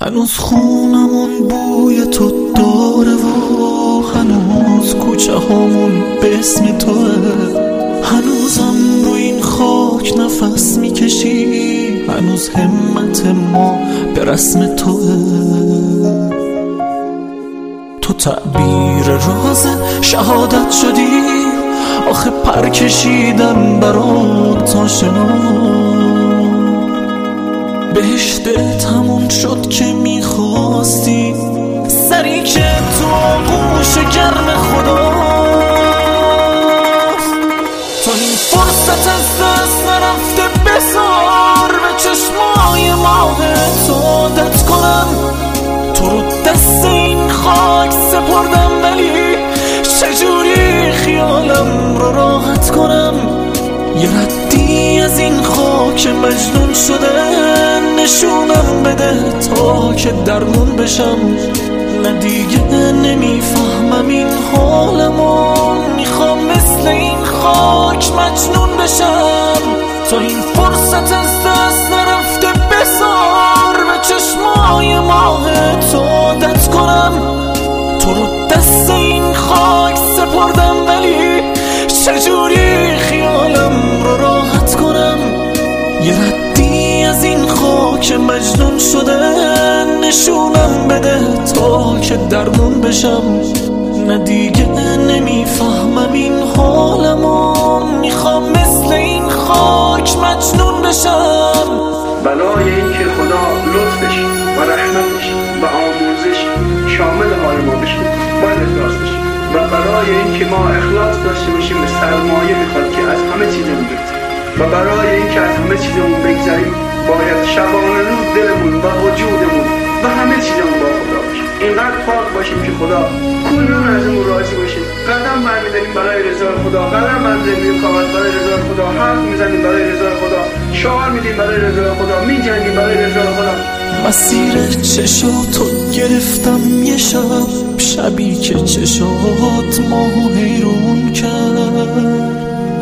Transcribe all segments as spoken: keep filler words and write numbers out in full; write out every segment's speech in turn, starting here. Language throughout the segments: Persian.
هنوز خونمون بوی تو داره و هنوز کوچه هامون به اسم توه، هنوزم رو این خاک نفس میکشی، هنوز همت ما به رسم توه. تو تعبیر راز شهادت شدی، آخه پر کشیدم برات آشنا. بهشت تموم شد که میخواستی، سری که تو آغوش گرم خدا. تو این فرصت از دست نرفته بذار به چشمای ماهت عادت کنم. تو رو دست این خاک سپردم، ولی چجوری خیالم رو راحت کنم. یه ردی از این خاک مجنون شده، نشونم بده تا که درمون بشم. نه دیگه نمیفهمم این حالمو، میخوام مثل این خاک مجنون بشم. تا این فرصت از دست نرفته بذار به چشمای ماهت عادت کنم. تو رو دست این خاک سپردم، ولی چجوری خیالم رو راحت کنم. یه ردی از این خاک مجنون شده، نشونم بده تا که درمون بشم. نه دیگه نمیفهمم این حالمو، میخوام مثل این خاک مجنون بشم. بلای این که خدا لطفش و رحمتش و آموزش شامل حال ما بشه باید اخلاص بشه، و برای این که ما اخلاص داشته باشیم به سرمایه میخواد که از همه چیزمون بگذاریم، و برای این که از همه چیزمون بگذاریم باید شبانه روز دلمون و وجودمون و همه چیزمون با خدا باشه. اینقدر پاک باشیم که خدا کلون ازمون راضی باشه. قدم برمی‌داریم برای رضای خدا، قدم برمی‌داریم کامل برای رضای خدا، حرف میزنیم برای رضای خدا، شعار میدیم برای رضای خدا، میجنگیم برای رضای خدا. مسیر چشاتو گرفتم یه شب، شبی که چشات ماهو حیرون کرد.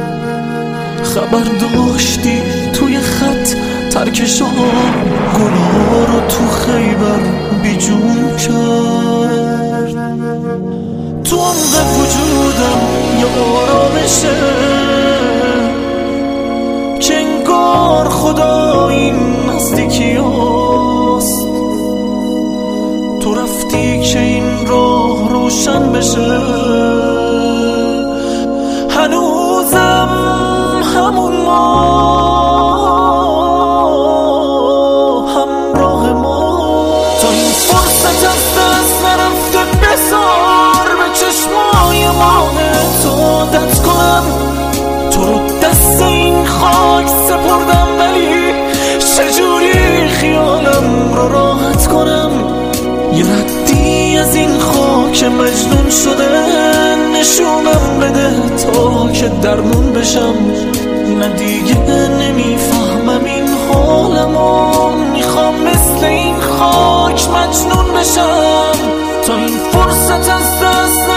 خبر داشتی توی خط ترکشان گناه رو تو خیبر بیجون کرد. تو عمق وجودم یه آرامشه که انگار خدا این نزدیکی هست. تو رفتی که این راه روشن بشه، هنوزم همون ما همراه ما. تا این فرصت از دست نرفته بذار به چشمای ماهت عادت کنم. تو رو دست این خاک سپردم، ولی چجوری خیالم رو راحت کنم. یه ردی از این خاک مجنون شده، نشونم بده تا که درمون بشم. نه دیگه نمیفهمم این حالمو، میخوام مثل این خاک مجنون بشم. تا این فرصت از دست